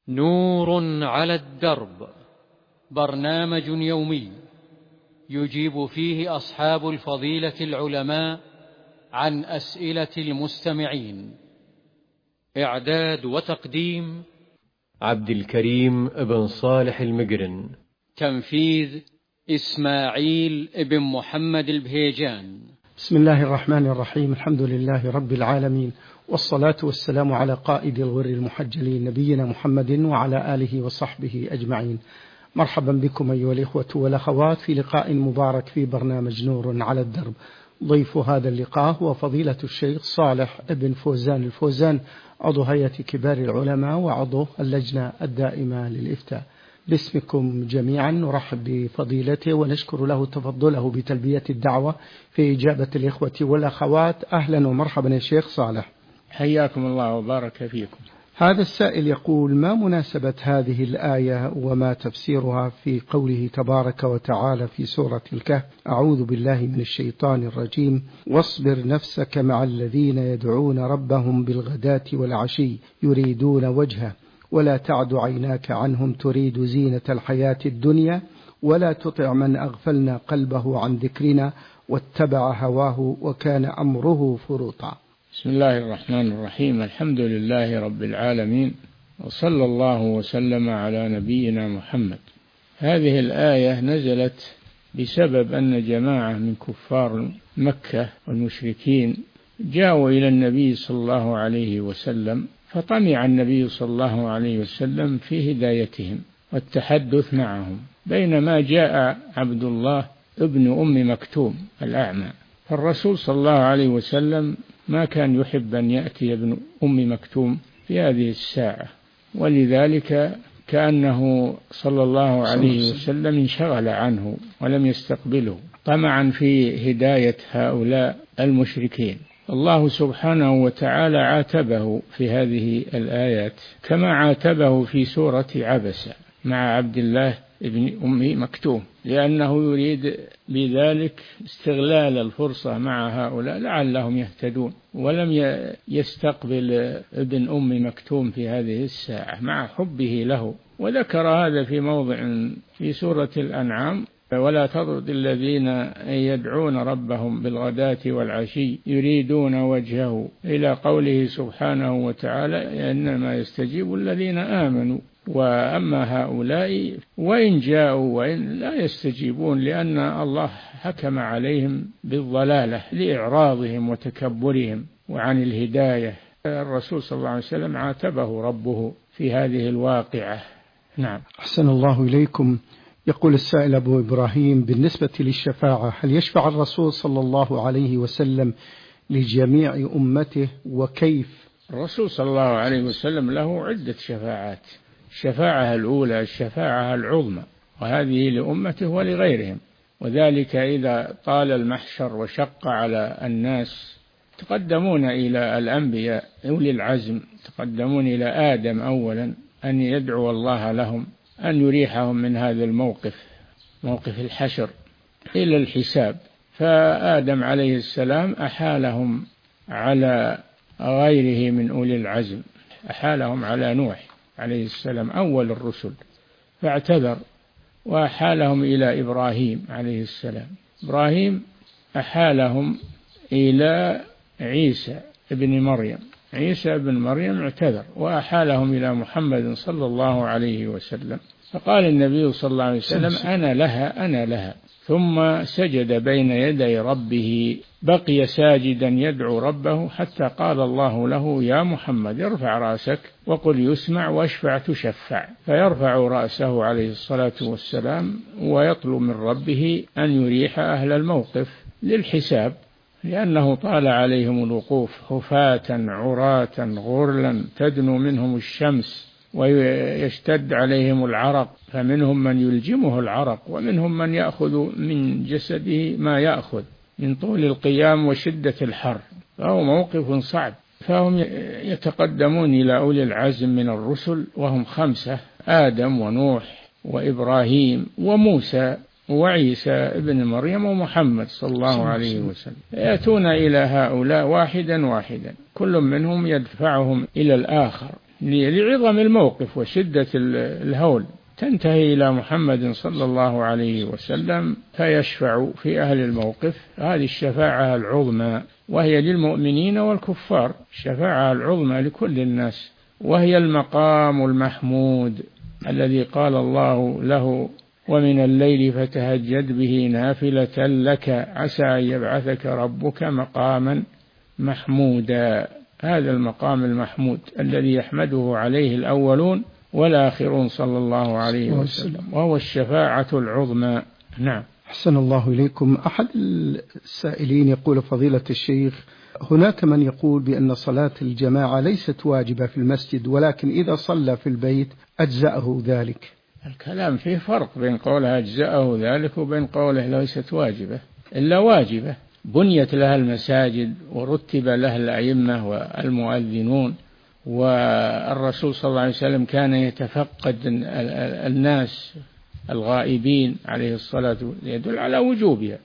نور على الدرب، برنامج يومي يجيب فيه أصحاب الفضيلة العلماء عن أسئلة المستمعين. إعداد وتقديم عبد الكريم بن صالح المقرن. تنفيذ إسماعيل بن محمد البهيجان. بسم الله الرحمن الرحيم. الحمد لله رب العالمين، والصلاة والسلام على قائد الغر المحجلين نبينا محمد وعلى آله وصحبه أجمعين. مرحبا بكم أيها الإخوة والأخوات في لقاء مبارك في برنامج نور على الدرب. ضيف هذا اللقاء هو فضيلة الشيخ صالح بن فوزان الفوزان، عضو هيئة كبار العلماء وعضو اللجنة الدائمة للإفتاء. باسمكم جميعا نرحب بفضيلته ونشكر له تفضله بتلبية الدعوة في إجابة الإخوة والأخوات. أهلا ومرحبا يا شيخ صالح. حياكم الله وبارك فيكم. هذا السائل يقول: ما مناسبة هذه الآية وما تفسيرها في قوله تبارك وتعالى في سورة الكهف: أعوذ بالله من الشيطان الرجيم، واصبر نفسك مع الذين يدعون ربهم بالغداة والعشي يريدون وجهه ولا تعد عيناك عنهم تريد زينة الحياة الدنيا ولا تطع من أغفلنا قلبه عن ذكرنا واتبع هواه وكان أمره فرطا. بسم الله الرحمن الرحيم. الحمد لله رب العالمين، وصلى الله وسلم على نبينا محمد. هذه الآية نزلت بسبب أن جماعة من كفار مكة والمشركين جاءوا إلى النبي صلى الله عليه وسلم، فطمع النبي صلى الله عليه وسلم في هدايتهم والتحدث معهم، بينما جاء عبد الله ابن أم مكتوم الأعمى، فالرسول صلى الله عليه وسلم ما كان يحب أن يأتي ابن أم مكتوم في هذه الساعة، ولذلك كأنه صلى الله عليه وسلم انشغل عنه ولم يستقبله طمعا في هداية هؤلاء المشركين. الله سبحانه وتعالى عاتبه في هذه الآيات كما عاتبه في سورة عبسة مع عبد الله ابن أم مكتوم، لأنه يريد بذلك استغلال الفرصة مع هؤلاء لعلهم يهتدون، ولم يستقبل ابن أم مكتوم في هذه الساعة مع حبه له. وذكر هذا في موضع في سورة الأنعام: ولا تطرد الذين يدعون ربهم بالغداة والعشي يريدون وجهه، إلى قوله سبحانه وتعالى: إنما يستجيب الذين آمنوا وأما هؤلاء وإن جاءوا وإن لا يستجيبون، لأن الله حكم عليهم بالضلالة لإعراضهم وتكبرهم وعن الهداية. الرسول صلى الله عليه وسلم عاتبه ربه في هذه الواقعة. نعم. أحسن الله إليكم. يقول السائل أبو إبراهيم: بالنسبة للشفاعة، هل يشفع الرسول صلى الله عليه وسلم لجميع أمته وكيف؟ الرسول صلى الله عليه وسلم له عدة شفاعات. الشفاعة الأولى الشفاعة العظمى، وهذه لأمته ولغيرهم، وذلك إذا طال المحشر وشق على الناس تقدمون إلى الأنبياء أولي العزم، تقدمون إلى آدم أولا أن يدعو الله لهم أن يريحهم من هذا الموقف، موقف الحشر، إلى الحساب. فآدم عليه السلام أحالهم على غيره من أولي العزم، أحالهم على نوح عليه السلام أول الرسل فاعتذر، وأحالهم إلى إبراهيم عليه السلام. إبراهيم أحالهم إلى عيسى ابن مريم، عيسى ابن مريم اعتذر وأحالهم إلى محمد صلى الله عليه وسلم. فقال النبي صلى الله عليه وسلم: أنا لها أنا لها، ثم سجد بين يدي ربه، بقي ساجدا يدعو ربه حتى قال الله له: يا محمد ارفع رأسك وقل يسمع واشفع تشفع. فيرفع رأسه عليه الصلاة والسلام ويطلب من ربه أن يريح أهل الموقف للحساب، لأنه طال عليهم الوقوف خفاة عراة غرلا تدنو منهم الشمس ويشتد عليهم العرق، فمنهم من يلجمه العرق ومنهم من يأخذ من جسده ما يأخذ من طول القيام وشدة الحر، فهو موقف صعب. فهم يتقدمون إلى أولي العزم من الرسل وهم 5: آدم ونوح وإبراهيم وموسى وعيسى ابن مريم ومحمد صلى الله عليه وسلم. يأتون إلى هؤلاء واحدا واحدا، كل منهم يدفعهم إلى الآخر لعظم الموقف وشدة الهول، تنتهي إلى محمد صلى الله عليه وسلم فيشفع في أهل الموقف. هذه الشفاعة العظمى، وهي للمؤمنين والكفار، الشفاعة العظمى لكل الناس، وهي المقام المحمود الذي قال الله له: ومن الليل فتهجد به نافلة لك عسى أن يبعثك ربك مقاما محمودا. هذا المقام المحمود الذي يحمده عليه الأولون والآخرون صلى الله عليه وسلم، وهو الشفاعة العظمى. نعم. أحسن الله إليكم. أحد السائلين يقول: فضيلة الشيخ، هناك من يقول بأن صلاة الجماعة ليست واجبة في المسجد، ولكن إذا صلى في البيت أجزأه ذلك. الكلام فيه فرق بين قولها أجزأه ذلك وبين قوله ليست واجبة، إلا واجبة، بنيت لها المساجد ورتب لها الأئمة والمؤذنون، والرسول صلى الله عليه وسلم كان يتفقد الناس الغائبين عليه الصلاة والسلام، يدل على وجوبها،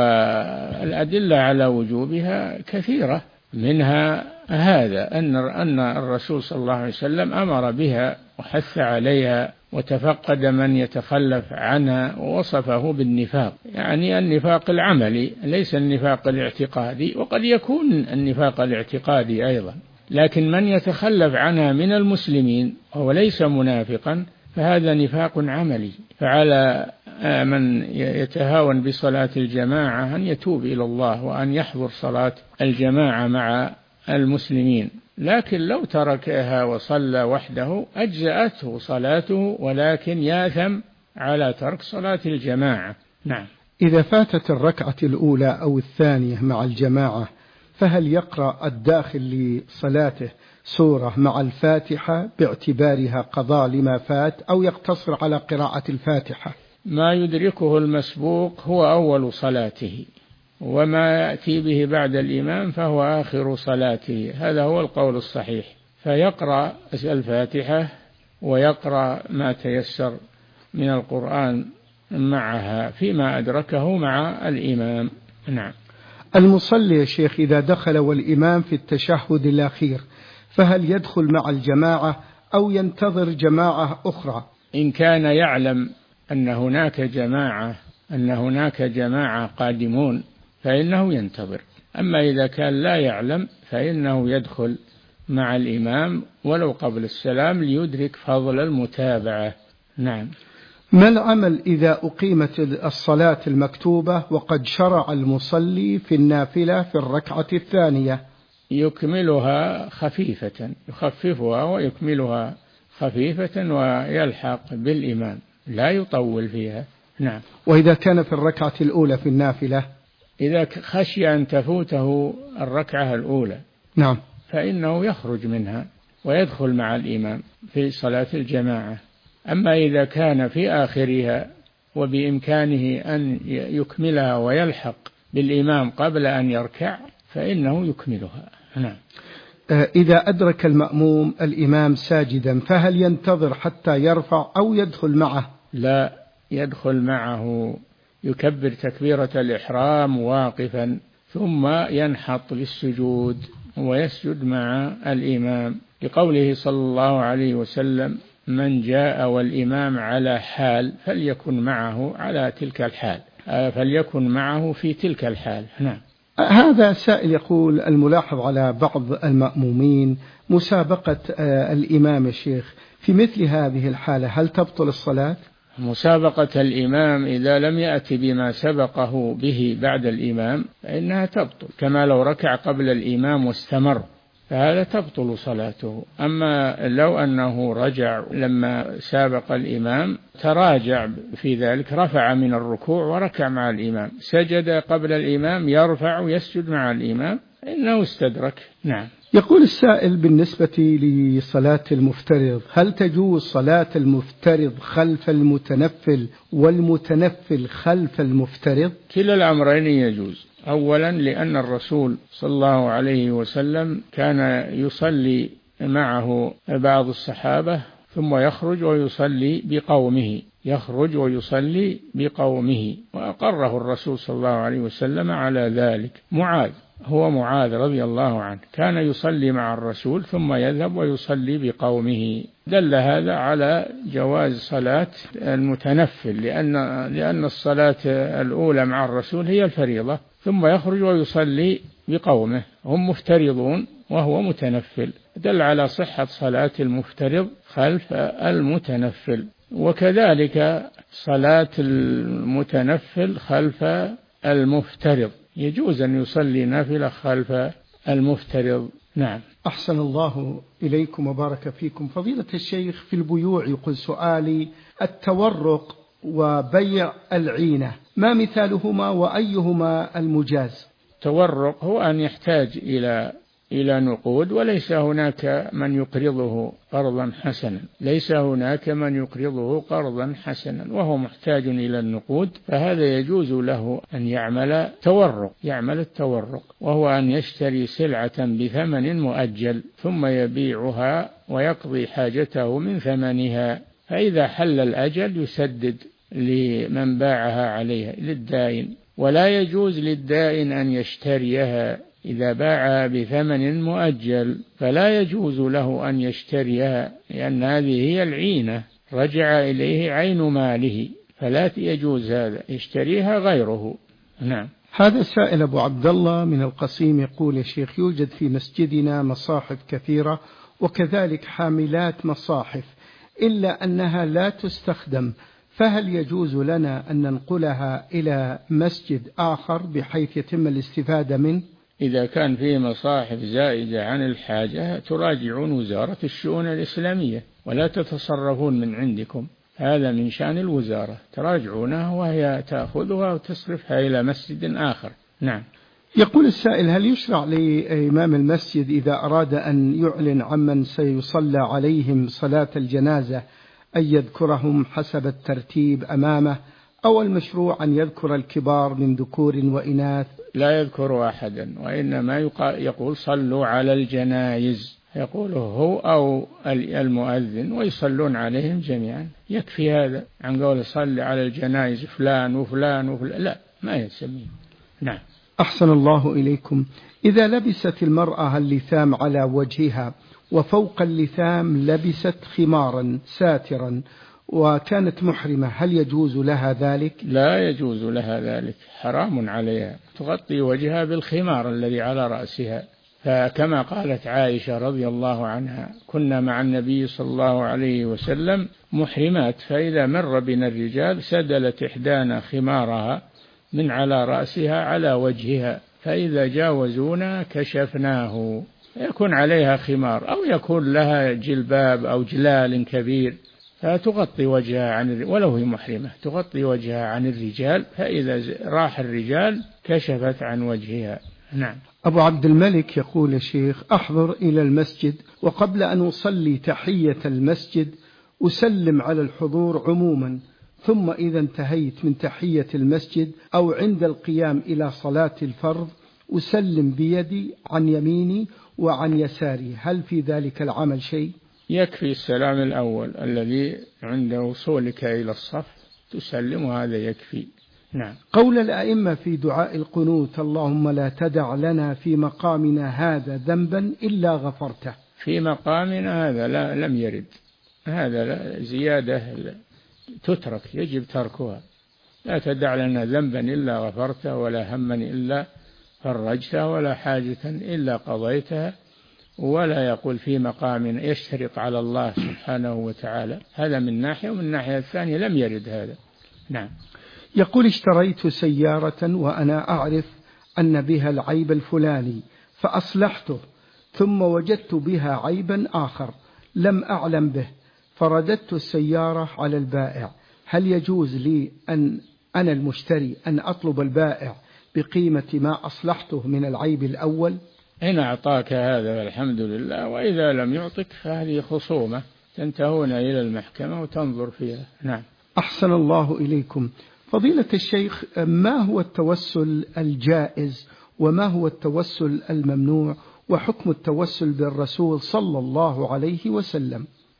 والأدلة على وجوبها كثيرة، منها هذا أن الرسول صلى الله عليه وسلم أمر بها وحث عليها وتفقد من يتخلف عنها، ووصفه بالنفاق، يعني النفاق العملي ليس النفاق الاعتقادي، وقد يكون النفاق الاعتقادي أيضا، لكن من يتخلف عنها من المسلمين وهو ليس منافقا فهذا نفاق عملي. فعلى من يتهاون بصلاة الجماعة أن يتوب إلى الله وأن يحضر صلاة الجماعة مع المسلمين، لكن لو تركها وصلى وحده أجزأته صلاته، ولكن ياثم على ترك صلاة الجماعة. نعم. إذا فاتت الركعة الأولى أو الثانية مع الجماعة، فهل يقرأ الداخل لصلاته سورة مع الفاتحة باعتبارها قضاء لما فات، أو يقتصر على قراءة الفاتحة؟ ما يدركه المسبوق هو أول صلاته، وما يأتي به بعد الإمام فهو آخر صلاته، هذا هو القول الصحيح، فيقرأ الفاتحة ويقرأ ما تيسر من القرآن معها فيما أدركه مع الإمام. نعم. المصلي يا شيخ إذا دخل والإمام في التشهد الأخير، فهل يدخل مع الجماعة أو ينتظر جماعة أخرى؟ إن كان يعلم أن هناك جماعة قادمون فإنه ينتظر، أما إذا كان لا يعلم فإنه يدخل مع الإمام ولو قبل السلام ليدرك فضل المتابعة. نعم. ما العمل إذا أقيمت الصلاة المكتوبة وقد شرع المصلي في النافلة في الركعة الثانية؟ يكملها خفيفة، يخففها ويكملها خفيفة ويلحق بالإمام، لا يطول فيها. نعم. وإذا كان في الركعة الأولى في النافلة، إذا خشي أن تفوته الركعة الأولى، نعم، فإنه يخرج منها ويدخل مع الإمام في صلاة الجماعة. أما إذا كان في آخرها وبإمكانه أن يكملها ويلحق بالإمام قبل أن يركع فإنه يكملها. نعم. إذا أدرك المأموم الإمام ساجدا، فهل ينتظر حتى يرفع أو يدخل معه؟ لا، يدخل معه، يكبر تكبيرة الإحرام واقفا ثم ينحط للسجود ويسجد مع الإمام، لقوله صلى الله عليه وسلم: من جاء والإمام على حال فليكن معه على تلك الحال، فليكن معه في تلك الحال. نعم. هذا سائل يقول: الملاحظ على بعض المأمومين مسابقة الإمام الشيخ، في مثل هذه الحالة هل تبطل الصلاة؟ مسابقة الإمام إذا لم يأتي بما سبقه به بعد الإمام فإنها تبطل، كما لو ركع قبل الإمام واستمر فهذا تبطل صلاته. أما لو أنه رجع لما سابق الإمام، تراجع في ذلك، رفع من الركوع وركع مع الإمام، سجد قبل الإمام، يرفع ويسجد مع الإمام، إنه استدرك. نعم. يقول السائل: بالنسبة لصلاة المفترض، هل تجوز صلاة المفترض خلف المتنفل والمتنفل خلف المفترض؟ كلا الأمرين يجوز. أولا لأن الرسول صلى الله عليه وسلم كان يصلي معه بعض الصحابة ثم يخرج ويصلي بقومه، يخرج ويصلي بقومه، وأقره الرسول صلى الله عليه وسلم على ذلك. معاذ رضي الله عنه كان يصلي مع الرسول ثم يذهب ويصلي بقومه. دل هذا على جواز صلاة المتنفل، لأن الصلاة الأولى مع الرسول هي الفريضة، ثم يخرج ويصلي بقومه، هم مفترضون وهو متنفل، دل على صحة صلاة المفترض خلف المتنفل. وكذلك صلاة المتنفل خلف المفترض، يجوز أن يصلي نافلة خلف المفترض. نعم. أحسن الله إليكم وبارك فيكم. فضيلة الشيخ، في البيوع يقول سؤالي: التورق وبيع العينة ما مثالهما وأيهما المجاز؟ التورق هو أن يحتاج إلى نقود، وليس هناك من يقرضه قرضا حسنا، وهو محتاج إلى النقود، فهذا يجوز له أن يعمل التورق، وهو أن يشتري سلعة بثمن مؤجل ثم يبيعها ويقضي حاجته من ثمنها، فإذا حل الأجل يسدد لمن باعها عليها للدائن. ولا يجوز للدائن أن يشتريها إذا باعها بثمن مؤجل، فلا يجوز له أن يشتريها، لأن هذه هي العينة، رجع إليه عين ماله، فلا يجوز هذا، يشتريها غيره. نعم. هذا السائل أبو عبد الله من القصيم يقول: يا شيخ، يوجد في مسجدنا مصاحف كثيرة وكذلك حاملات مصاحف، إلا أنها لا تستخدم، فهل يجوز لنا أن ننقلها إلى مسجد آخر بحيث يتم الاستفادة منه؟ إذا كان فيه مصاحف زائدة عن الحاجة تراجعون وزارة الشؤون الإسلامية ولا تتصرفون من عندكم، هذا من شأن الوزارة، تراجعونها وهي تأخذها وتصرفها إلى مسجد آخر. نعم. يقول السائل: هل يشرع لإمام المسجد إذا أراد أن يعلن عمن سيصلى عليهم صلاة الجنازة أن يذكرهم حسب الترتيب أمامه، أو المشروع أن يذكر الكبار من ذكور وإناث؟ لا يذكر أحدا، وإنما يقول صلوا على الجنائز، يقوله هو أو المؤذن ويصلون عليهم جميعا، يكفي هذا عن قول صل على الجنائز فلان وفلان وفلان، لا، ما يسميه. نعم. أحسن الله إليكم. إذا لبست المرأة اللثام على وجهها وفوق اللثام لبست خمارا ساترا وكانت محرمة، هل يجوز لها ذلك؟ لا يجوز لها ذلك، حرام عليها، تغطي وجهها بالخمار الذي على رأسها، فكما قالت عائشة رضي الله عنها: كنا مع النبي صلى الله عليه وسلم محرمات، فإذا مر بنا الرجال سدلت إحدانا خمارها من على رأسها على وجهها، فإذا جاوزونا كشفناه، يكون عليها خمار أو يكون لها جلباب أو جلال كبير، فتغطي وجهها ولو هي محرمة تغطي وجهها عن الرجال، فإذا راح الرجال كشفت عن وجهها. نعم. أبو عبد الملك يقول: يا شيخ، أحضر إلى المسجد وقبل أن أصلي تحية المسجد أسلم على الحضور عموما، ثم إذا انتهيت من تحية المسجد أو عند القيام إلى صلاة الفرض أسلم بيدي عن يميني وعن يساري، هل في ذلك العمل شيء؟ يكفي السلام الأول الذي عند وصولك إلى الصف تسلم، وهذا يكفي. نعم. قول الأئمة في دعاء القنوت: اللهم لا تدع لنا في مقامنا هذا ذنبا إلا غفرته، في مقامنا هذا لم يرد، هذا زيادة تترك، يجب تركها. لا تدع لنا ذنبا إلا غفرته، ولا هما إلا فرجته، ولا حاجة إلا قضيتها، ولا يقول في مقام يشترط على الله سبحانه وتعالى، هذا من ناحية، ومن الناحية الثانية لم يرد هذا. نعم. يقول: اشتريت سيارة وأنا أعرف أن بها العيب الفلاني فأصلحته، ثم وجدت بها عيبا آخر لم أعلم به، فرددت السيارة على البائع، هل يجوز لي أن أنا المشتري أن أطلب البائع بقيمة ما أصلحته من العيب الأول؟ إن أعطاك هذا الحمد لله، وإذا لم يعطك فهذه خصومة تنتهون إلى المحكمة وتنظر فيها. نعم. أحسن الله إليكم. فضيلة الشيخ، ما هو التوسل الجائز وما هو التوسل الممنوع، وحكم التوسل بالرسول صلى الله عليه وسلم؟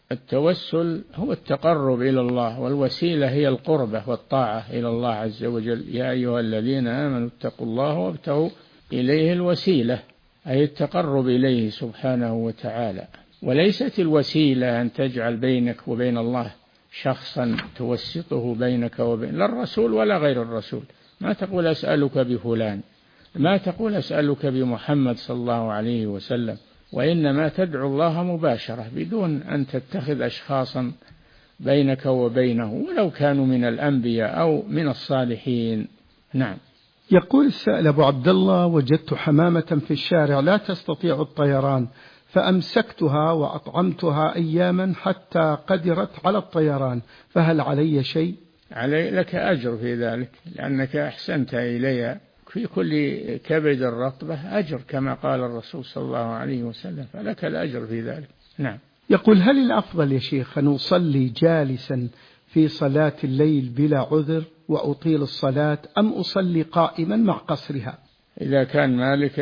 التوسل هو التقرب إلى الله، والوسيلة هي القربة والطاعة إلى الله عز وجل. يا أيها الذين آمنوا اتقوا الله وابتغوا إليه الوسيلة، أي التقرب إليه سبحانه وتعالى. وليست الوسيلة أن تجعل بينك وبين الله شخصا توسطه بينك وبين، لا الرسول ولا غير الرسول. ما تقول أسألك بفلان، ما تقول أسألك بمحمد صلى الله عليه وسلم، وإنما تدعو الله مباشرة بدون أن تتخذ أشخاصا بينك وبينه، ولو كانوا من الأنبياء أو من الصالحين. نعم. يقول السائل أبو عبد الله: وجدت حمامة في الشارع لا تستطيع الطيران، فأمسكتها وأطعمتها أياما حتى قدرت على الطيران، فهل علي شيء؟ علي لك أجر في ذلك، لأنك أحسنت إليها. في كل كبد الرطبة أجر كما قال الرسول صلى الله عليه وسلم، فلك الأجر في ذلك. نعم. يقول: هل الأفضل يا شيخ أن أصلي جالسا في صلاة الليل بلا عذر وأطيل الصلاة، أم أصلي قائما مع قصرها؟ إذا كان مالك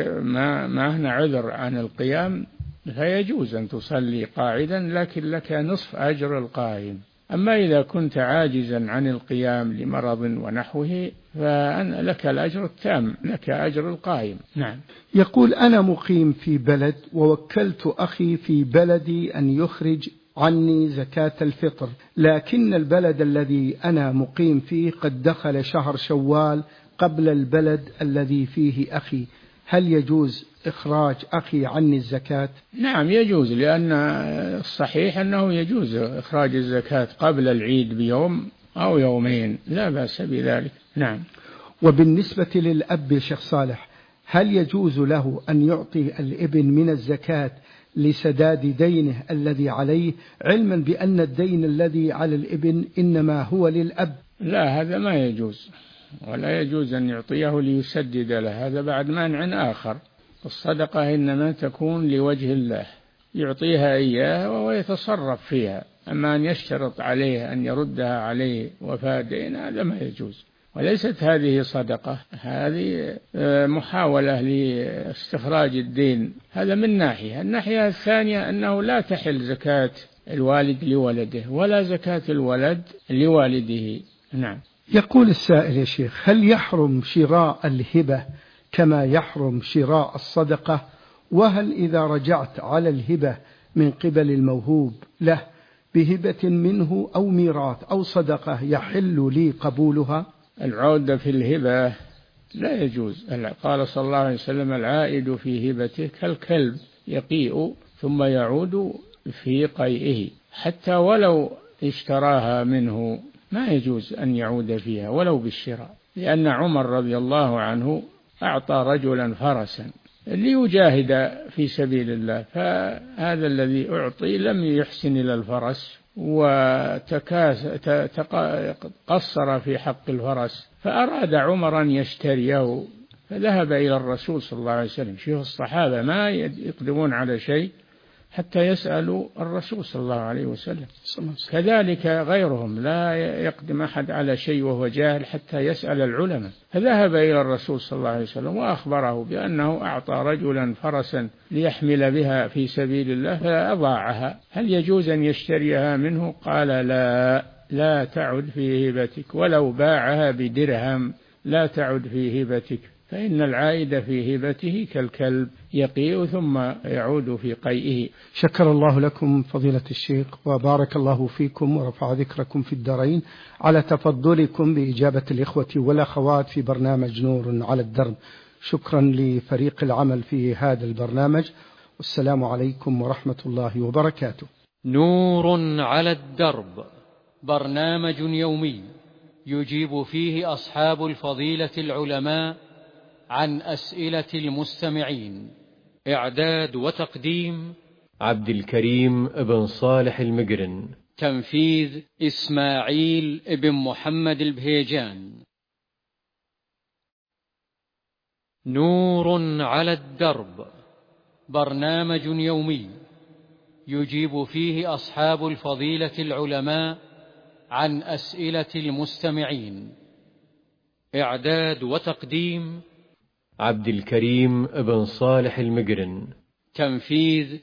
ما هنا عذر عن القيام فيجوز أن تصلي قاعدا، لكن لك نصف أجر القائم. أما إذا كنت عاجزا عن القيام لمرض ونحوه فلك الأجر التام، لك أجر القائم. نعم. يقول: أنا مقيم في بلد ووكلت أخي في بلدي أن يخرج عني زكاة الفطر، لكن البلد الذي أنا مقيم فيه قد دخل شهر شوال قبل البلد الذي فيه أخي، هل يجوز إخراج أخي عني الزكاة؟ نعم يجوز، لأن الصحيح أنه يجوز إخراج الزكاة قبل العيد بيوم أو يومين، لا بأس بذلك. نعم. وبالنسبة للأب يا شيخ صالح، هل يجوز له أن يعطي الابن من الزكاة لسداد دينه الذي عليه، علما بأن الدين الذي على الابن إنما هو للأب؟ لا، هذا ما يجوز، ولا يجوز أن يعطيه ليسدد له، هذا بعد مانع آخر. الصدقة إنما تكون لوجه الله، يعطيها إياه وهو يتصرف فيها. أما أن يشترط عليه أن يردها عليه وفاء دين، هذا ما يجوز. وليست هذه صدقة، هذه محاولة لاستخراج الدين. هذا من ناحية. الناحية الثانية أنه لا تحل زكاة الوالد لولده ولا زكاة الولد لوالده. نعم. يقول السائل: يا شيخ، هل يحرم شراء الهبة كما يحرم شراء الصدقة؟ وهل إذا رجعت على الهبة من قبل الموهوب له بهبة منه أو ميراث أو صدقة يحل لي قبولها؟ العودة في الهبة لا يجوز. قال صلى الله عليه وسلم: العائد في هبته كالكلب يقيء ثم يعود في قيئه. حتى ولو اشتراها منه ما يجوز أن يعود فيها ولو بالشراء، لأن عمر رضي الله عنه أعطى رجلا فرسا ليجاهد في سبيل الله، فهذا الذي أعطي لم يحسن إلى الفرس وقصر في حق الفرس، فأراد عمر أن يشتريه، فذهب إلى الرسول صلى الله عليه وسلم. شوف الصحابة ما يقدمون على شيء حتى يسألوا الرسول صلى الله عليه وسلم. كذلك غيرهم لا يقدم أحد على شيء وهو جاهل حتى يسأل العلماء. فذهب إلى الرسول صلى الله عليه وسلم وأخبره بأنه أعطى رجلا فرسا ليحمل بها في سبيل الله فأضاعها، هل يجوز أن يشتريها منه؟ قال: لا تعد في هبتك، ولو باعها بدرهم لا تعد في هبتك، فإن العائد في هبته كالكلب يقيء ثم يعود في قيئه. شكر الله لكم فضيلة الشيخ، وبارك الله فيكم ورفع ذكركم في الدارين على تفضلكم بإجابة الإخوة والأخوات في برنامج نور على الدرب. شكرا لفريق العمل في هذا البرنامج، والسلام عليكم ورحمة الله وبركاته. نور على الدرب، برنامج يومي يجيب فيه أصحاب الفضيلة العلماء عن أسئلة المستمعين. إعداد وتقديم عبد الكريم بن صالح المقرن. تنفيذ إسماعيل بن محمد البهيجان. نور على الدرب، برنامج يومي يجيب فيه أصحاب الفضيلة العلماء عن أسئلة المستمعين. إعداد وتقديم عبد الكريم بن صالح المقرن. تنفيذ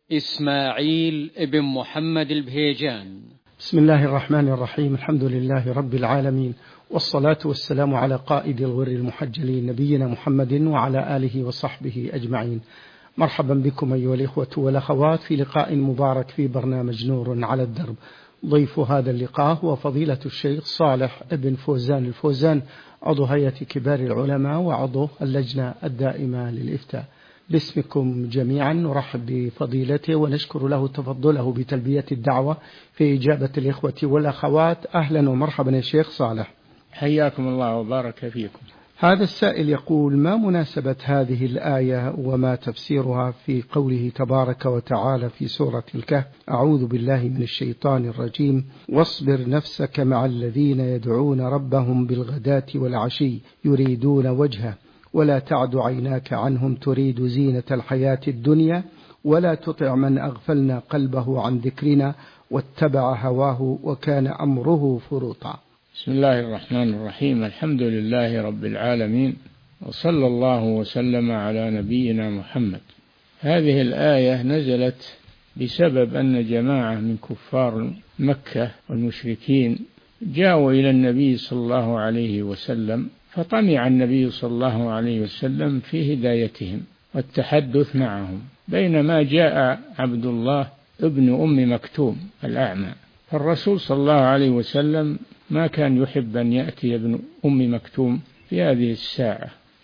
إسماعيل بن محمد البهيجان. بسم الله الرحمن الرحيم. الحمد لله رب العالمين، والصلاة والسلام على قائد الغر المحجلين نبينا محمد وعلى آله وصحبه أجمعين. مرحبا بكم أيها الإخوة والأخوات في لقاء مبارك في برنامج نور على الدرب. ضيف هذا اللقاء هو فضيلة الشيخ صالح بن فوزان الفوزان، عضو هيئة كبار العلماء وعضو اللجنة الدائمة للإفتاء. باسمكم جميعا نرحب بفضيلته ونشكر له تفضله بتلبية الدعوة في إجابة الإخوة والأخوات. أهلا ومرحبا يا شيخ صالح. حياكم الله وبارك فيكم. هذا السائل يقول: ما مناسبة هذه الآية وما تفسيرها في قوله تبارك وتعالى في سورة الكهف: أعوذ بالله من الشيطان الرجيم، واصبر نفسك مع الذين يدعون ربهم بالغداة والعشي يريدون وجهه ولا تعد عيناك عنهم تريد زينة الحياة الدنيا ولا تطع من أغفلنا قلبه عن ذكرنا واتبع هواه وكان أمره فرطا. بسم الله الرحمن الرحيم. الحمد لله رب العالمين، وصلى الله وسلم على نبينا محمد. هذه الآية نزلت بسبب أن جماعة من كفار مكة والمشركين جاءوا إلى النبي صلى الله عليه وسلم، فطمع النبي صلى الله عليه وسلم في هدايتهم والتحدث معهم، بينما جاء عبد الله ابن أم مكتوم الأعمى، فالرسول صلى الله عليه وسلم ما كان يحب أن يأتي ابن أم مكتوم في هذه الساعة،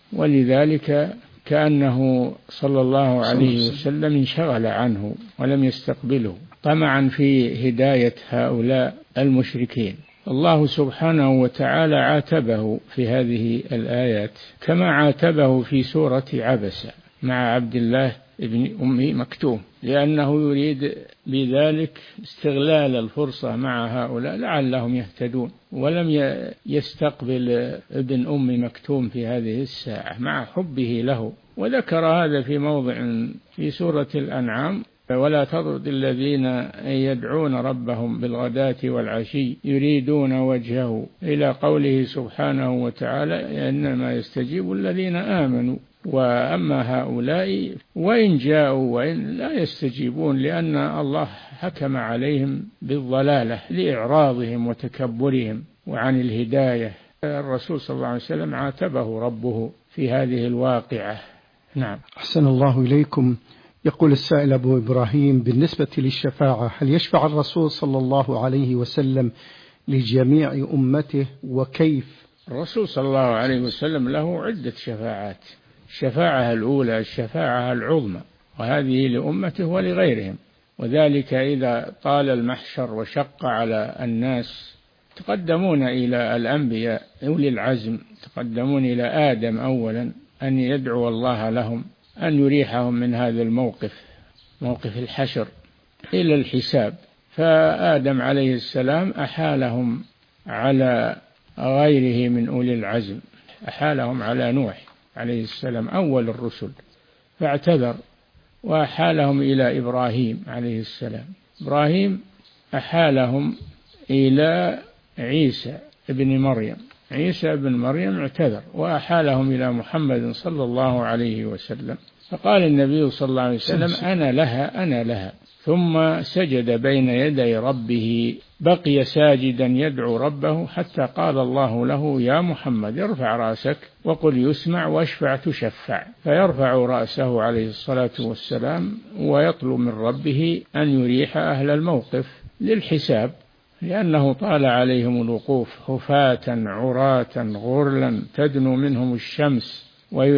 ولذلك كأنه صلى الله عليه وسلم انشغل عنه ولم يستقبله طمعا في هداية هؤلاء المشركين. الله سبحانه وتعالى عاتبه في هذه الآيات كما عاتبه في سورة عبسة مع عبد الله ابن أم مكتوم، لأنه يريد بذلك استغلال الفرصة مع هؤلاء لعلهم يهتدون، ولم يستقبل ابن أم مكتوم في هذه الساعة مع حبه له. وذكر هذا في موضع في سورة الأنعام: ولا تطرد الذين يدعون ربهم بالغداة والعشي يريدون وجهه، إلى قوله سبحانه وتعالى: إنما يستجيب الذين آمنوا وأما هؤلاء وإن جاءوا وإن لا يستجيبون، لأن الله حكم عليهم بالضلالة لإعراضهم وتكبرهم وعن الهداية. الرسول صلى الله عليه وسلم عاتبه ربه في هذه الواقعة. نعم. أحسن الله إليكم. يقول السائل أبو إبراهيم: بالنسبة للشفاعة، هل يشفع الرسول صلى الله عليه وسلم لجميع أمته وكيف؟ الرسول صلى الله عليه وسلم له عدة شفاعات. الشفاعة الأولى الشفاعة العظمى، وهذه لأمته ولغيرهم، وذلك إذا طال المحشر وشق على الناس تقدمون إلى الأنبياء أولي العزم، تقدمون إلى آدم أولا أن يدعو الله لهم أن يريحهم من هذا الموقف، موقف الحشر، إلى الحساب. فآدم عليه السلام أحالهم على غيره من أولي العزم، أحالهم على نوح عليه السلام أول الرسل فاعتذر، وأحالهم إلى إبراهيم عليه السلام. إبراهيم أحالهم إلى عيسى ابن مريم، عيسى ابن مريم اعتذر وأحالهم إلى محمد صلى الله عليه وسلم. فقال النبي صلى الله عليه وسلم: أنا لها أنا لها، ثم سجد بين يدي ربه، بقي ساجدا يدعو ربه حتى قال الله له: يا محمد ارفع رأسك وقل يسمع واشفع تشفع. فيرفع رأسه عليه الصلاة والسلام ويطلب من ربه أن يريح أهل الموقف للحساب، لأنه طال عليهم الوقوف حفاة عراة غرلا تدنو منهم الشمس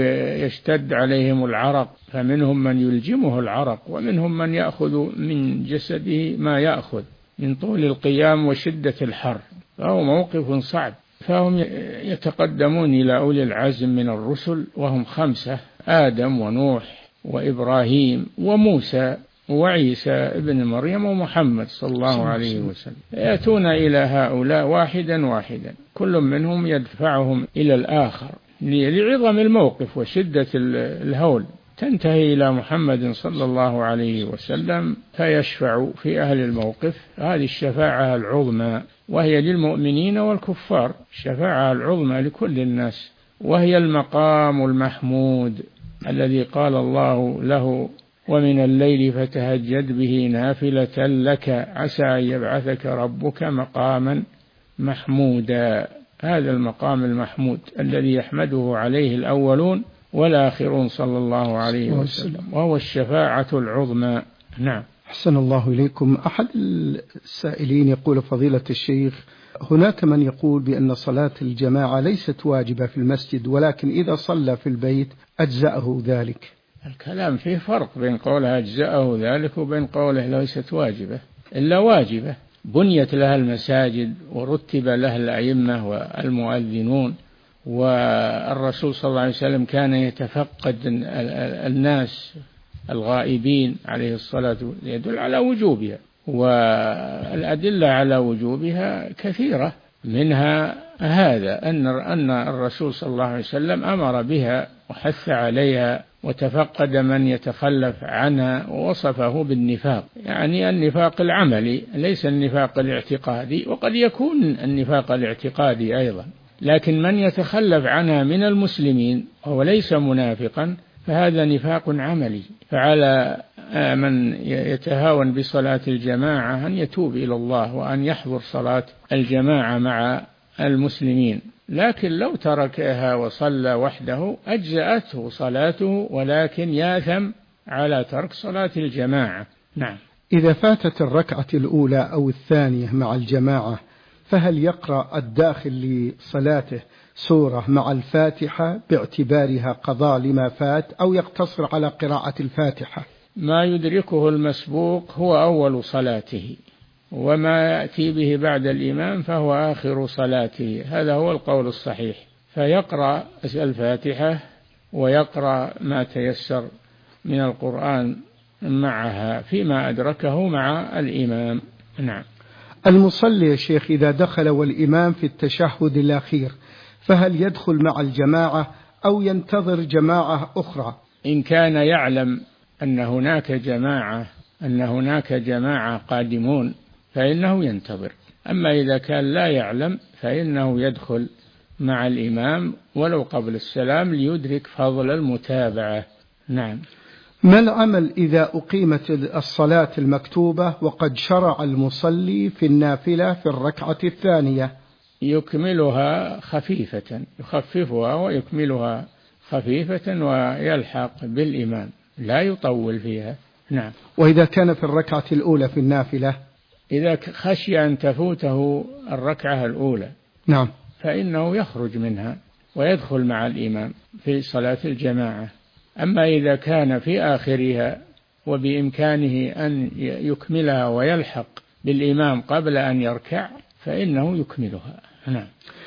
ويشتد عليهم العرق، فمنهم من يلجمه العرق ومنهم من يأخذ من جسده ما يأخذ من طول القيام وشدة الحر، فهو موقف صعب. فهم يتقدمون إلى أولي العزم من الرسل وهم 5: آدم ونوح وإبراهيم وموسى وعيسى ابن مريم ومحمد صلى الله عليه وسلم. يأتون إلى هؤلاء واحدا واحدا، كل منهم يدفعهم إلى الآخر لعظم الموقف وشدة الهول، تنتهي إلى محمد صلى الله عليه وسلم فيشفع في أهل الموقف. هذه الشفاعة العظمى، وهي للمؤمنين والكفار، الشفاعة العظمى لكل الناس، وهي المقام المحمود الذي قال الله له ومن الليل فتهجد به نافلة لك عسى أن يبعثك ربك مقاما محمودا. هذا المقام المحمود الذي يحمده عليه الأولون والآخرون صلى الله عليه وسلم، وهو الشفاعة العظمى. نعم. أحسن الله إليكم. أحد السائلين يقول: فضيلة الشيخ، هناك من يقول بأن صلاة الجماعة ليست واجبة في المسجد، ولكن إذا صلى في البيت أجزأه ذلك. الكلام فيه فرق بين قوله أجزأه ذلك وبين قوله ليست واجبة، إلا واجبة بنيت لها المساجد ورتب لها الأئمة والمؤذنون، والرسول صلى الله عليه وسلم كان يتفقد الناس الغائبين عليه الصلاة والسلام، يدل على وجوبها، والأدلة على وجوبها كثيرة، منها هذا أن الرسول صلى الله عليه وسلم أمر بها وحث عليها وتفقد من يتخلف عنها ووصفه بالنفاق، يعني النفاق العملي ليس النفاق الاعتقادي، وقد يكون النفاق الاعتقادي أيضا، لكن من يتخلف عنها من المسلمين وهو ليس منافقا فهذا نفاق عملي. فعلى من يتهاون بصلاة الجماعة أن يتوب إلى الله وأن يحضر صلاة الجماعة مع المسلمين، لكن لو تركها وصلى وحده أجزأته صلاته، ولكن ياثم على ترك صلاة الجماعة. نعم. إذا فاتت الركعة الأولى أو الثانية مع الجماعة، فهل يقرأ الداخل لصلاته سورة مع الفاتحة باعتبارها قضاء لما فات، أو يقتصر على قراءة الفاتحة؟ ما يدركه المسبوق هو أول صلاته، وما يأتي به بعد الإمام فهو آخر صلاته، هذا هو القول الصحيح، فيقرأ الفاتحة ويقرأ ما تيسر من القرآن معها فيما أدركه مع الإمام. نعم. المصلي يا شيخ إذا دخل والإمام في التشهد الأخير، فهل يدخل مع الجماعة أو ينتظر جماعة أخرى؟ إن كان يعلم أن هناك جماعة قادمون فإنه ينتظر، أما إذا كان لا يعلم فإنه يدخل مع الإمام ولو قبل السلام ليدرك فضل المتابعة. نعم. ما العمل إذا أقيمت الصلاة المكتوبة وقد شرع المصلي في النافلة في الركعة الثانية؟ يكملها خفيفة، يخففها ويكملها خفيفة ويلحق بالإمام، لا يطول فيها. نعم. وإذا كان في الركعة الأولى في النافلة، إذا خشي أن تفوته الركعة الأولى، نعم، فإنه يخرج منها ويدخل مع الإمام في صلاة الجماعة. أما إذا كان في آخرها وبإمكانه أن يكملها ويلحق بالإمام قبل أن يركع فإنه يكملها. نعم.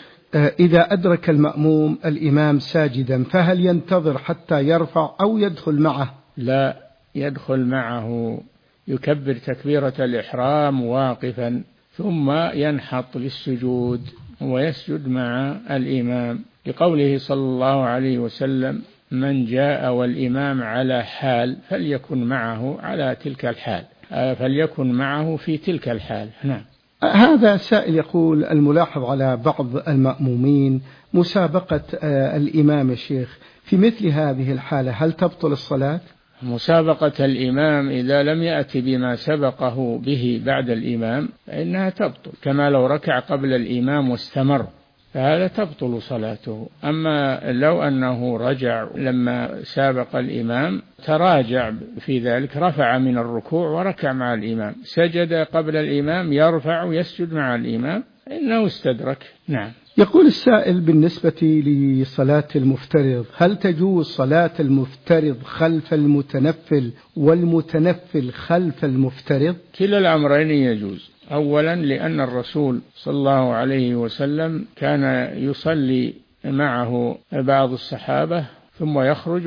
إذا أدرك المأموم الإمام ساجدا، فهل ينتظر حتى يرفع أو يدخل معه؟ لا، يدخل معه، يكبر تكبيرة الإحرام واقفا ثم ينحط للسجود ويسجد مع الإمام، لقوله صلى الله عليه وسلم: من جاء والإمام على حال فليكن معه على تلك الحال، فليكن معه في تلك الحال. نعم. هذا سائل يقول: الملاحظ على بعض المأمومين مسابقة الإمام الشيخ، في مثل هذه الحالة هل تبطل الصلاة؟ مسابقة الإمام إذا لم يأتي بما سبقه به بعد الإمام فإنها تبطل، كما لو ركع قبل الإمام واستمر فهذا تبطل صلاته. أما لو أنه رجع لما سابق الإمام، تراجع في ذلك، رفع من الركوع وركع مع الإمام، سجد قبل الإمام، يرفع ويسجد مع الإمام، إنه استدرك. نعم. يقول السائل: بالنسبة لصلاة المفترض، هل تجوز صلاة المفترض خلف المتنفل والمتنفل خلف المفترض؟ كلا الأمرين يجوز. أولا لأن الرسول صلى الله عليه وسلم كان يصلي معه بعض الصحابة ثم يخرج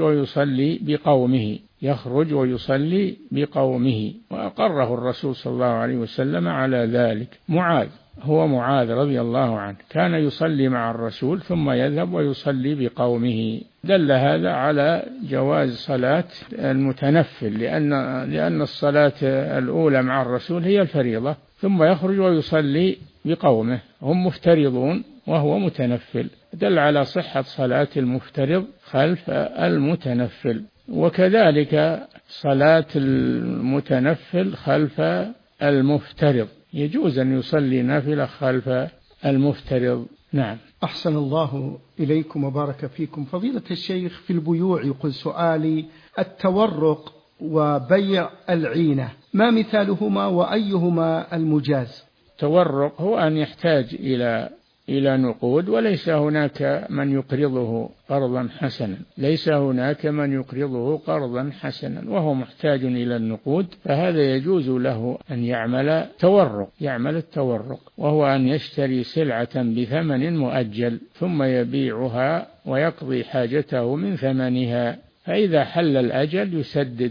ويصلي بقومه، وأقره الرسول صلى الله عليه وسلم على ذلك. معاذ رضي الله عنه كان يصلي مع الرسول ثم يذهب ويصلي بقومه، دل هذا على جواز صلاة المتنفل، لأن الصلاة الأولى مع الرسول هي الفريضة، ثم يخرج ويصلي بقومه، هم مفترضون وهو متنفل، دل على صحة صلاة المفترض خلف المتنفل. وكذلك صلاة المتنفل خلف المفترض، يجوز أن يصلي نافلة خلف المفترض. نعم. أحسن الله إليكم وبارك فيكم. فضيلة الشيخ، في البيوع يقول سؤالي: التورق وبيع العينة ما مثالهما وأيهما المجاز؟ التورق هو أن يحتاج إلى نقود، وليس هناك من يقرضه قرضا حسنا، ليس هناك من يقرضه قرضا حسنا وهو محتاج إلى النقود، فهذا يجوز له أن يعمل التورق، وهو أن يشتري سلعة بثمن مؤجل ثم يبيعها ويقضي حاجته من ثمنها، فإذا حل الأجل يسدد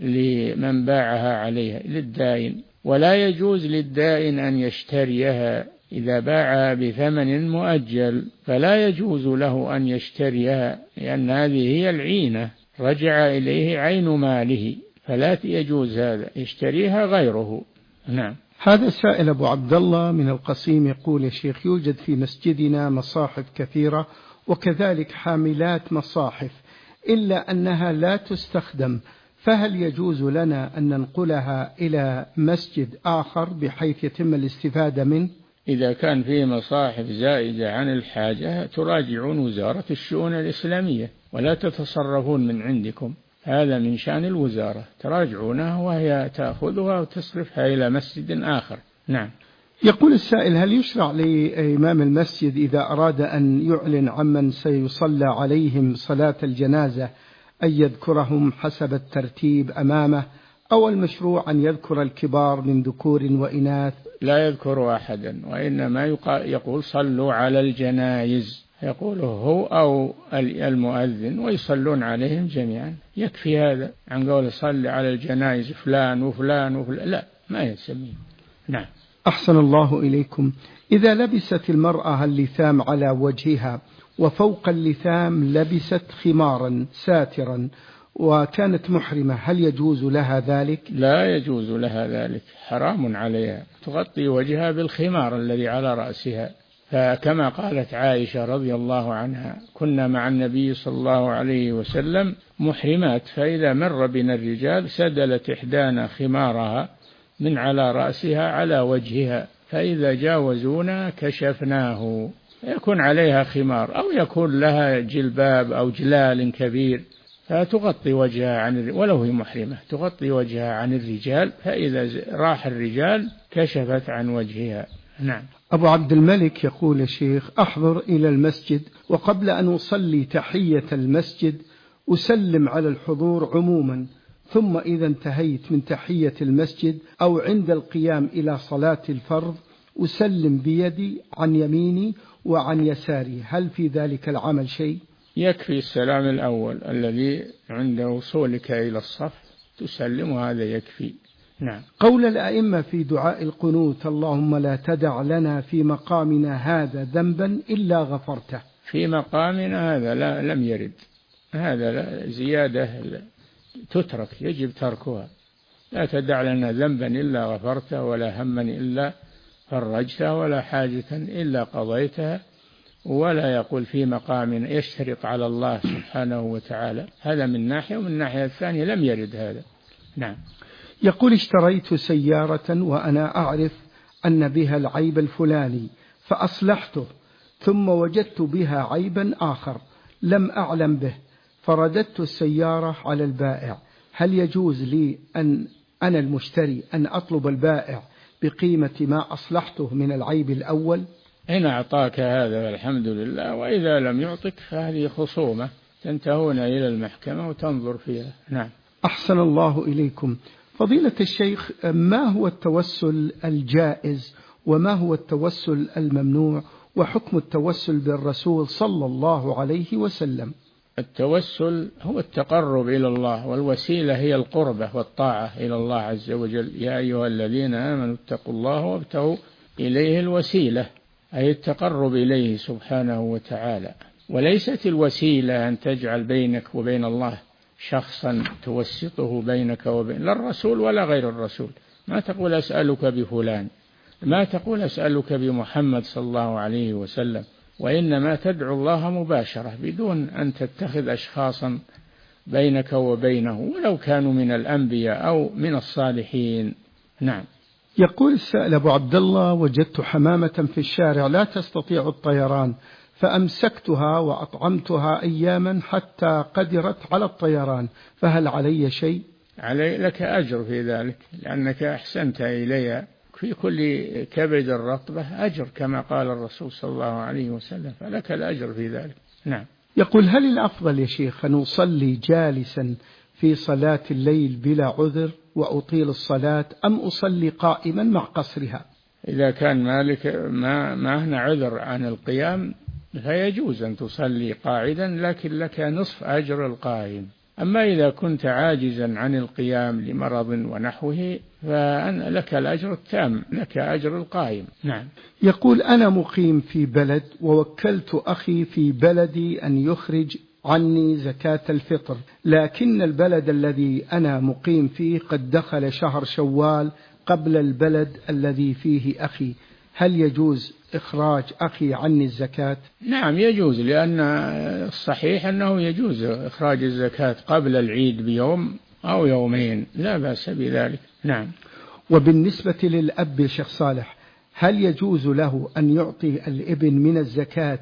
لمن باعها عليها للدائن. ولا يجوز للدائن أن يشتريها إذا باعها بثمن مؤجل، فلا يجوز له أن يشتريها، لأن هذه هي العينة، رجع إليه عين ماله، فلا يجوز هذا، يشتريها غيره. نعم. هذا السائل أبو عبد الله من القصيم يقول: يا شيخ، يوجد في مسجدنا مصاحف كثيرة وكذلك حاملات مصاحف، إلا أنها لا تستخدم، فهل يجوز لنا أن ننقلها إلى مسجد آخر بحيث يتم الاستفادة منه؟ إذا كان فيه مصاحف زائدة عن الحاجة تراجعون وزارة الشؤون الإسلامية ولا تتصرفون من عندكم، هذا من شأن الوزارة، تراجعونها وهي تأخذها وتصرفها إلى مسجد آخر. نعم. يقول السائل: هل يشرع لإمام المسجد إذا أراد أن يعلن عمن سيصلى عليهم صلاة الجنازة أن يذكرهم حسب الترتيب أمامه، أو المشروع أن يذكر الكبار من ذكور وإناث؟ لا يذكر أحدا، وإنما يقول صلوا على الجنائز، يقوله هو أو المؤذن ويصلون عليهم جميعا، يكفي هذا عن قول صل على الجنائز فلان وفلان وفلان، لا، ما يسميه. نعم. أحسن الله إليكم. إذا لبست المرأة اللثام على وجهها وفوق اللثام لبست خمارا ساترا وكانت محرمة، هل يجوز لها ذلك؟ لا يجوز لها ذلك، حرام عليها، تغطي وجهها بالخمار الذي على رأسها، فكما قالت عائشة رضي الله عنها: كنا مع النبي صلى الله عليه وسلم محرمات، فإذا مر بنا الرجال سدلت إحدانا خمارها من على رأسها على وجهها، فإذا جاوزونا كشفناه، يكون عليها خمار أو يكون لها جلباب أو جلال كبير، فتغطي وجهها ولو هي محرمة تغطي وجهها عن الرجال، فإذا راح الرجال كشفت عن وجهها. نعم. أبو عبد الملك يقول: يا شيخ، أحضر إلى المسجد وقبل أن أصلي تحية المسجد أسلم على الحضور عموما، ثم إذا انتهيت من تحية المسجد أو عند القيام إلى صلاة الفرض أسلم بيدي عن يميني وعن يساري، هل في ذلك العمل شيء؟ يكفي السلام الأول الذي عند وصولك إلى الصف تسلم، وهذا يكفي. نعم. قول الأئمة في دعاء القنوت: اللهم لا تدع لنا في مقامنا هذا ذنبا إلا غفرته، في مقامنا هذا لم يرد، هذا زيادة تترك، يجب تركها. لا تدع لنا ذنبا إلا غفرته، ولا هما إلا فرجته، ولا حاجة إلا قضيتها، ولا يقول في مقام يشترط على الله سبحانه وتعالى، هذا من ناحية، ومن الناحية الثانية لم يرد هذا. نعم. يقول: اشتريت سيارة وأنا أعرف أن بها العيب الفلاني فأصلحته، ثم وجدت بها عيبا آخر لم أعلم به، فرددت السيارة على البائع، هل يجوز لي أن أنا المشتري أن أطلب البائع بقيمة ما أصلحته من العيب الأول؟ إن أعطاك هذا الحمد لله، وإذا لم يعطك فهذه خصومة تنتهون إلى المحكمة وتنظر فيها. نعم. أحسن الله إليكم. فضيلة الشيخ، ما هو التوسل الجائز وما هو التوسل الممنوع، وحكم التوسل بالرسول صلى الله عليه وسلم؟ التوسل هو التقرب إلى الله، والوسيلة هي القربة والطاعة إلى الله عز وجل. يا أيها الذين آمنوا اتقوا الله وابتغوا إليه الوسيلة، أي التقرب إليه سبحانه وتعالى، وليست الوسيلة أن تجعل بينك وبين الله شخصا توسطه بينك وبين لا الرسول ولا غير الرسول. ما تقول أسألك بفلان، ما تقول أسألك بمحمد صلى الله عليه وسلم، وإنما تدعو الله مباشرة بدون أن تتخذ أشخاصا بينك وبينه ولو كانوا من الأنبياء أو من الصالحين. نعم. يقول السائل أبو عبد الله: وجدت حمامة في الشارع لا تستطيع الطيران، فأمسكتها وأطعمتها أياما حتى قدرت على الطيران، فهل علي شيء؟ علي لك أجر في ذلك، لأنك أحسنت إليها. في كل كبد الرطبة أجر كما قال الرسول صلى الله عليه وسلم، فلك الأجر في ذلك. نعم. يقول: هل الأفضل يا شيخ أن أصلي جالسا في صلاة الليل بلا عذر وأطيل الصلاة، أم أصلي قائما مع قصرها؟ إذا كان مالك ما هنا عذر عن القيام فيجوز أن تصلي قاعدا، لكن لك نصف أجر القائم. أما إذا كنت عاجزا عن القيام لمرض ونحوه فلك الأجر التام، لك أجر القائم. نعم. يقول: أنا مقيم في بلد ووكلت أخي في بلدي أن يخرج عني زكاة الفطر، لكن البلد الذي أنا مقيم فيه قد دخل شهر شوال قبل البلد الذي فيه أخي، هل يجوز إخراج أخي عني الزكاة؟ نعم يجوز، لأن الصحيح أنه يجوز إخراج الزكاة قبل العيد بيوم أو يومين، لا بأس بذلك. نعم. وبالنسبة للأب يا شيخ صالح، هل يجوز له أن يعطي الابن من الزكاة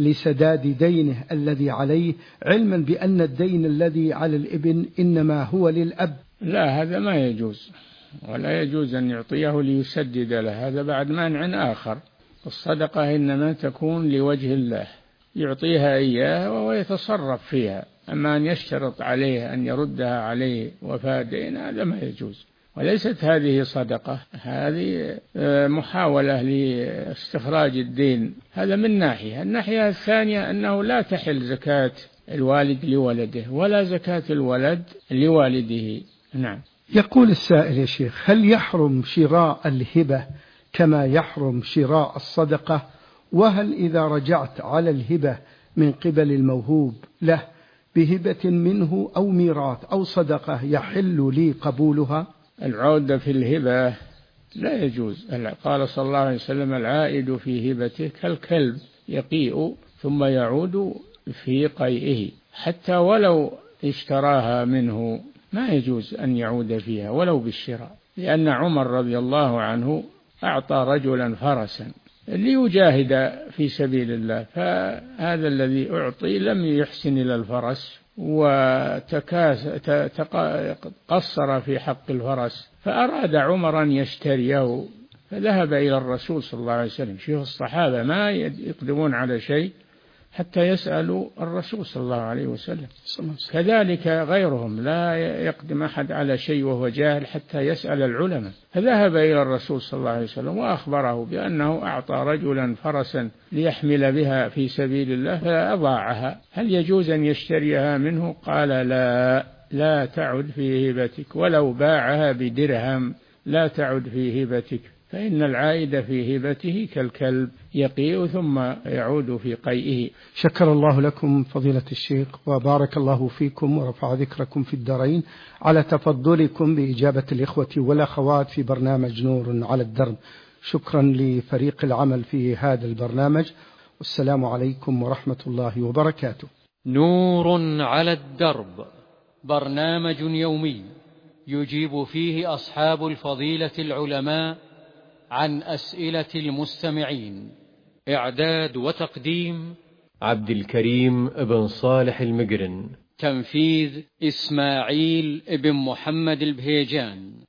لسداد دينه الذي عليه، علما بأن الدين الذي على الابن إنما هو للأب؟ لا، هذا ما يجوز، ولا يجوز أن يعطيه ليسدد له، هذا بعد مانع آخر. الصدقة إنما تكون لوجه الله، يعطيها إياه وهو يتصرف فيها، أما أن يشترط عليه أن يردها عليه وفاء دين، هذا ما يجوز. وليست هذه صدقة، هذه محاولة لاستخراج الدين، هذا من ناحية. الناحية الثانية أنه لا تحل زكاة الوالد لولده ولا زكاة الولد لوالده. نعم. يقول السائل: يا شيخ، هل يحرم شراء الهبة كما يحرم شراء الصدقة؟ وهل إذا رجعت على الهبة من قبل الموهوب له بهبة منه أو ميراث أو صدقة يحل لي قبولها؟ العودة في الهبة لا يجوز. قال صلى الله عليه وسلم: العائد في هبته كالكلب يقيء ثم يعود في قيئه. حتى ولو اشتراها منه ما يجوز أن يعود فيها ولو بالشراء، لأن عمر رضي الله عنه أعطى رجلا فرسا ليجاهد في سبيل الله، فهذا الذي أعطي لم يحسن إلى الفرس وقصر في حق الفرس، فأراد عمر أن يشتريه، فذهب إلى الرسول صلى الله عليه وسلم. شوف الصحابة ما يقدمون على شيء حتى يسألوا الرسول صلى الله عليه وسلم، كذلك غيرهم لا يقدم أحد على شيء وهو جاهل حتى يسأل العلماء. فذهب إلى الرسول صلى الله عليه وسلم وأخبره بأنه أعطى رجلا فرسا ليحمل بها في سبيل الله فأضاعها، هل يجوز أن يشتريها منه؟ قال: لا تعد في هبتك، ولو باعها بدرهم لا تعد في هبتك، فإن العائد في هبته كالكلب يقيء ثم يعود في قيئه. شكر الله لكم فضيلة الشيخ، وبارك الله فيكم ورفع ذكركم في الدارين على تفضلكم بإجابة الإخوة والأخوات في برنامج نور على الدرب. شكرا لفريق العمل في هذا البرنامج، والسلام عليكم ورحمة الله وبركاته. نور على الدرب، برنامج يومي يجيب فيه أصحاب الفضيلة العلماء عن أسئلة المستمعين. إعداد وتقديم عبد الكريم بن صالح المقرن. تنفيذ إسماعيل بن محمد البهيجان.